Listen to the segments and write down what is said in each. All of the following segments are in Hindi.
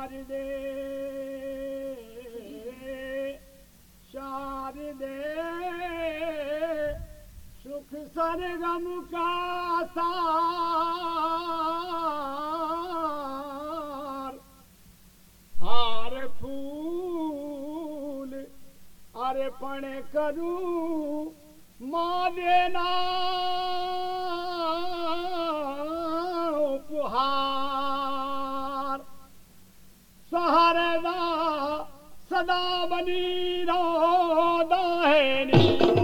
शारदे शारदे सुख सरगम का सार हार फूल अर्पण करूं माँ देना उपहार सहरदा सदा बनी रोदा है नी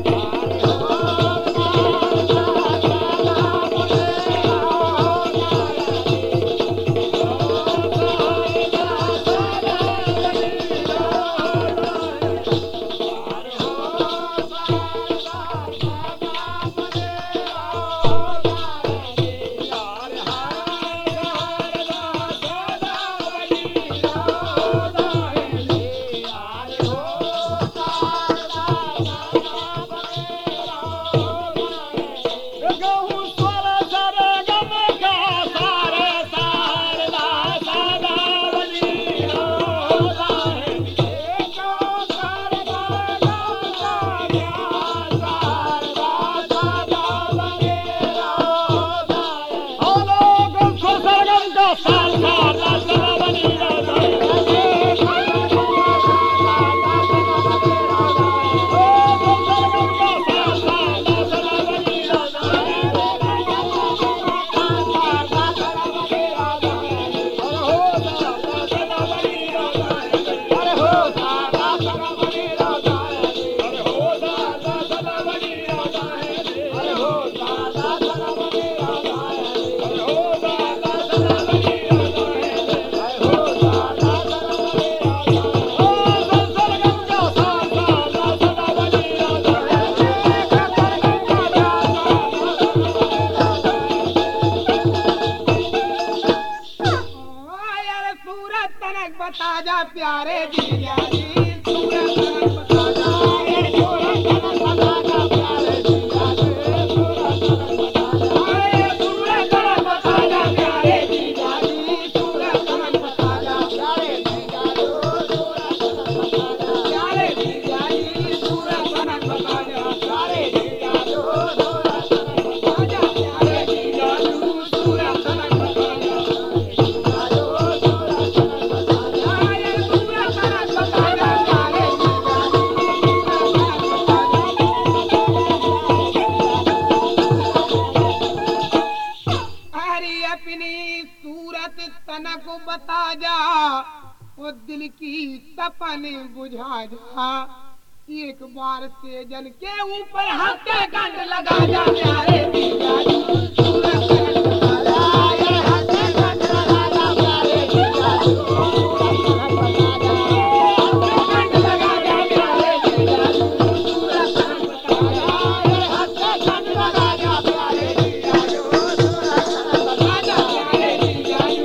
प्यारे जीजा जी सूरत बता जा सूरत बता जा प्यारे जीजा जी सूरत बता जा प्यारे जीजा जी सूरत बता जा प्यारे जीजा जी प्यारे जीजा जी सूरत बता जा प्यारे जीजा जी सूरत बता जा प्यारे जीजा जी सूरत बता जा तनक बता जा वो दिल की तपन बुझा जा एक बार से जल के ऊपर हाथ गंड लगा जा प्यारे जीजा जी सूरत बता जा हाथ गंड लगा जा प्यारे जीजा जी सूरत बता जा गंड लगा जा प्यारे जीजा जी सूरत बता जा हाथ गंड लगा जा प्यारे जीजा जी सूरत बता जा प्यारे जीजा जी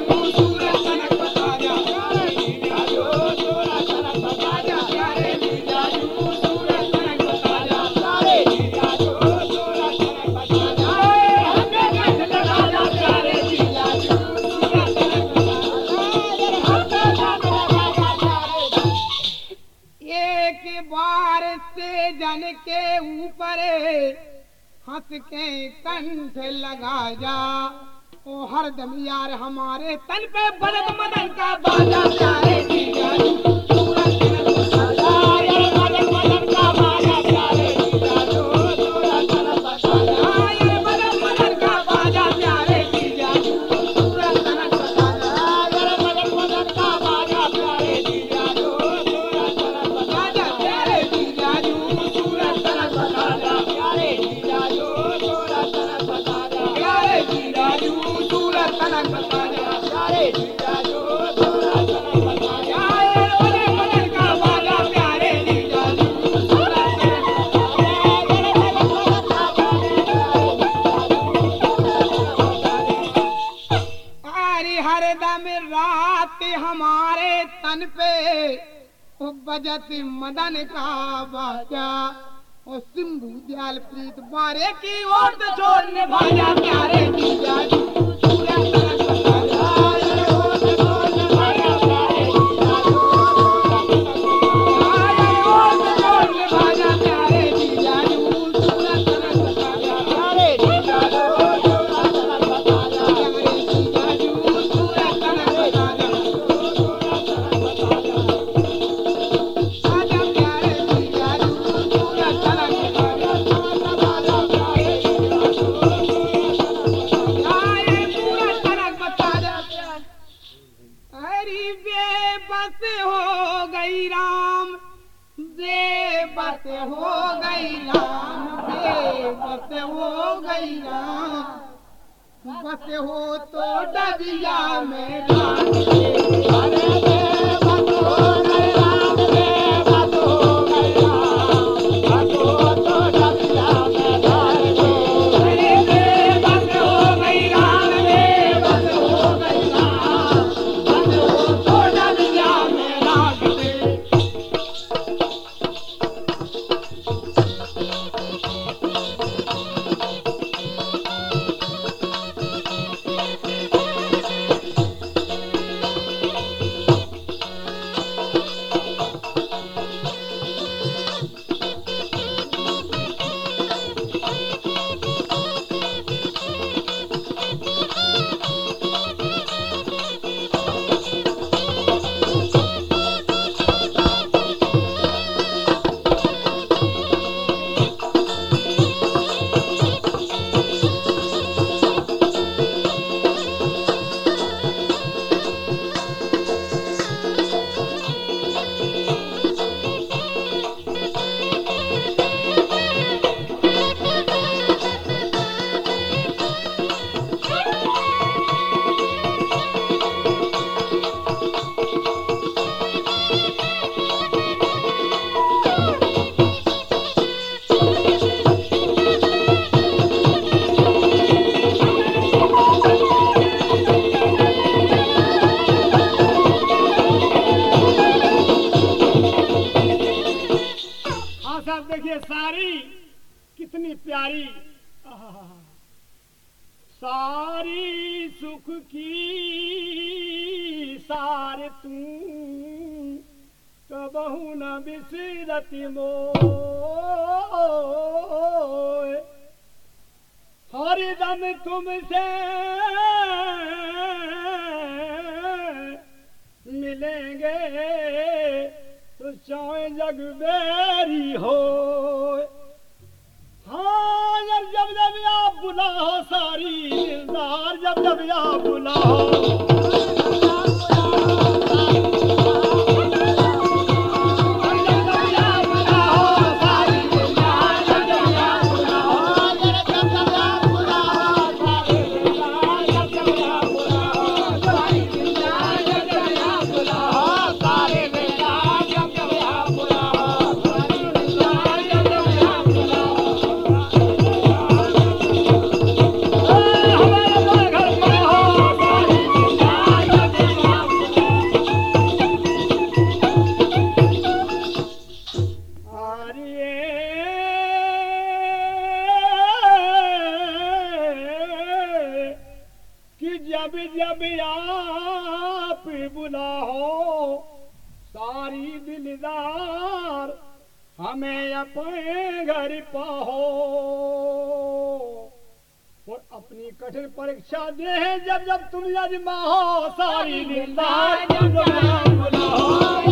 जन के ऊपर हंस के कंठ लगा जा ओ हरदम यार हमारे तन पे बलद मदन का बाजा प्यारे जीजा जी सूरत बता जा बलद मदन का बाजा प्यारे जीजा जी सूरत बता जा बलद मदन का बाजा प्यारे जीजा जी सूरत बता जा बलद मदन का बाजा प्यारे जीजा जी सूरत बता जा प्यारे जीजा जी हरदम रात हमारे तन पे बजत मदन का बाजा और सिंधु दयाल प्रीत बारे की ओर छोड़ने भाजा प्यारे जीजा जी सूरत बता जा हरी बेबस हो गई राम, बेबस हो गई राम, बेबस हो गई राम, बस हो तो डबिया में राम, अरे बेबस हो गई राम, बेबस हो गई राम, बस हो तो डबिया में राम, अरे बेबस हो गई राम, बेबस हो गई राम, बस हो तो डबिया में राम। देखिए सारी कितनी प्यारी, सारी सुख की सार तू कबहू न बिसरती मोय, हरदम तुमसे मिलेंगे तो चाहे जग बेरी हो। हाँ जब जब आप बुलाओ सारी दिलदार, जब जब आप बुलाओ जब जब आप बुलाओ सारी दिलदार, हमें अपने घर पाओ और अपनी कठिन परीक्षा दे जब जब तुम यजमाओ सारी दिलदार, जब जब आप बुलाओ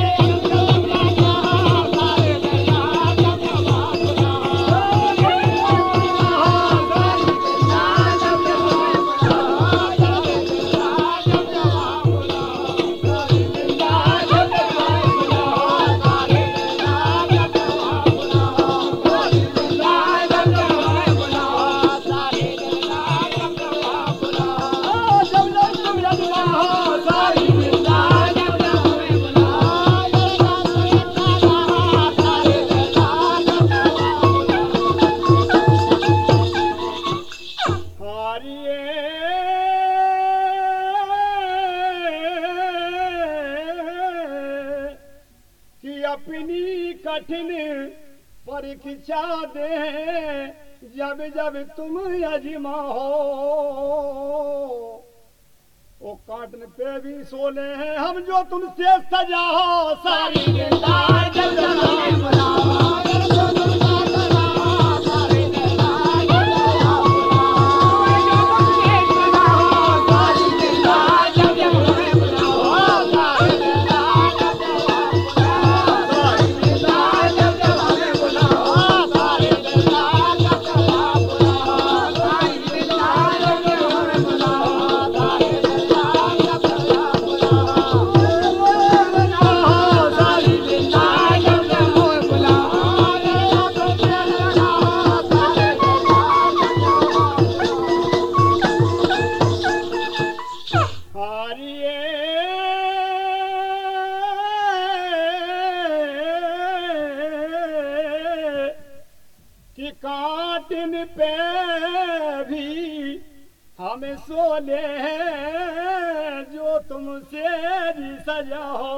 अपनी कठिन परीक्षा दे जब जब तुम यजमाओ, वो काटन पे भी सोले हैं हम जो तुमसे सजाओ सारी दिलदार, जब जब हमें बुलाओ काटिन पे भी हमें सोले जो तुमसे सजा हो,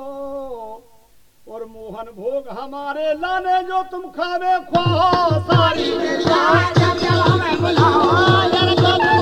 और मोहन भोग हमारे लाने जो तुम खावे ख्वाहो सारी जब जब हमें बुलाओ जब जब हमें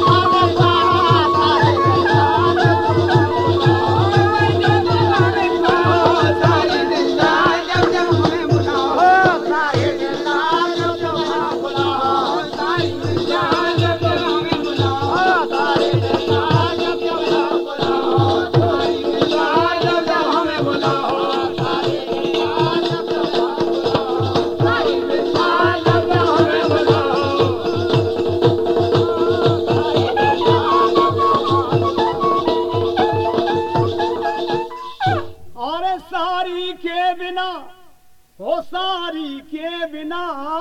सारी के बिना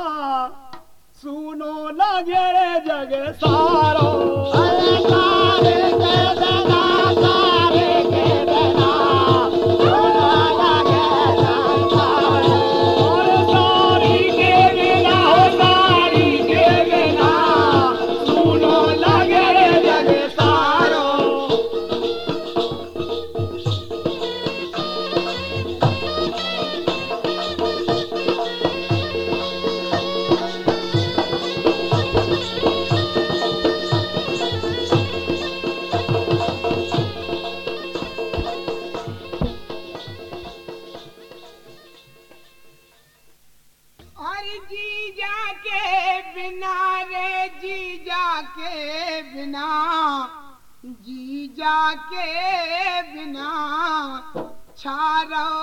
सुनो लगे रे जग सारो, सारे के बिना सारे के बिना सुनो लगे जग सारो, और सारी के बिना सारी के बिना सुनो लगे रे जग सारो। जीजा के बिना छारो